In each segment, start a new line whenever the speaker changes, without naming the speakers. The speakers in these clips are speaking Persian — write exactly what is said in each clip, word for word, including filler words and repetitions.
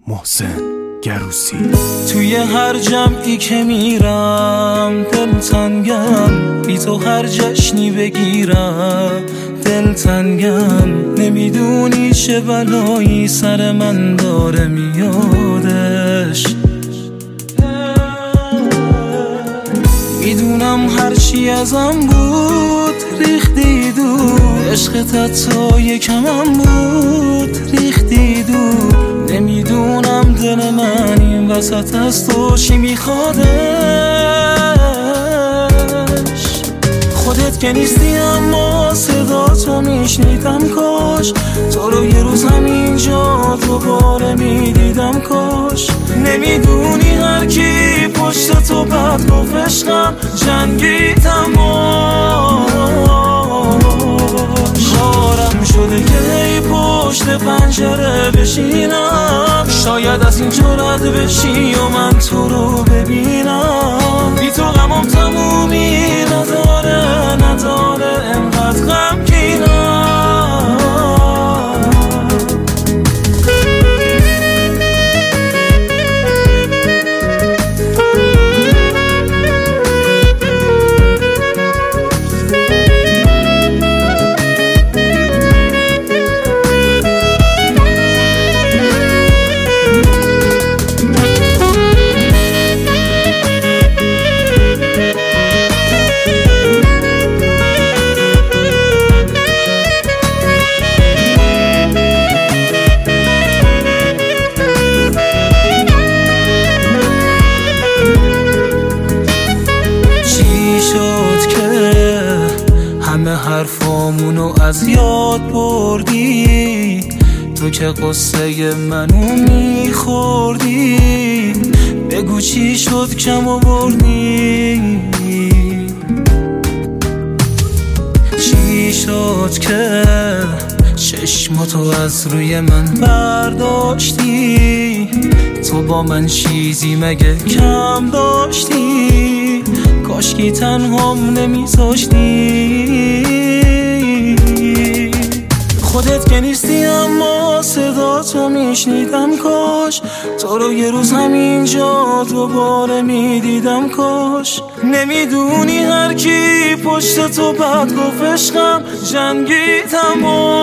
محسن گروسی.
توی هر جمعی که میرم دلتنگم، بی تو هر جشنی بگیرم دلتنگم. نمیدونی چه بلایی سر من داره میادش. میدونم هرچی ازم بود ریختی دور، عشقت تا یکمم بود ریختی دور. نمیدونم دل من این وسط از تو چی میخوادش. خودت که نیستی اما صدا تو میشنیدم، کاش تو رو یه روز همینجا دوباره میدیدم. کاش نمیدونی هر کی پشت تو بد گفت عشقم جنگیدم. کارم شده که هی پشت پنجره بشینم، شاید از این جرأت بشی و من تو رو ببینم. بی تو غمم تمومی نداره نداره، انقدر غمگینم. حرفامونو از یاد بردی، تو که قصه منو میخوردی. بگو چی شد کم آوردی، چی شد که چشماتو از روی من برداشتی. تو با من چیزی مگه کم داشتی، کاشکی تنهام نمیذاشتی. خودت که نیستی اما صدا تو میشنیدم، کاش تو رو یه روز همینجا دوباره میدیدم. کاش نمیدونی هر کی پشت تو بد گفت عشقم جنگیدم.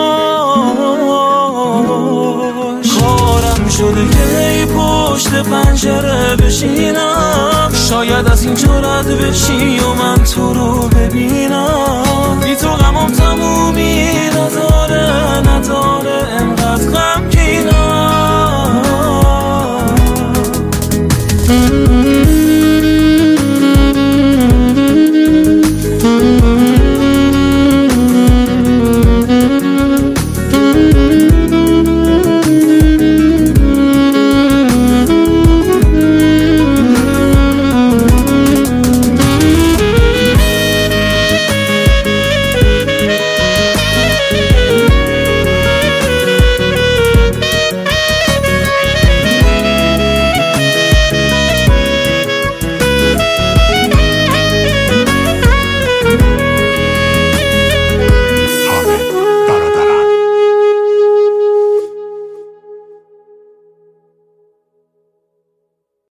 کارم شده که هی پشت پنجره بشینم، شاید از این جرأت بشی و من تو رو ببینم. بی تو غمم تمومی نداره نداره، انقدر غمگینم.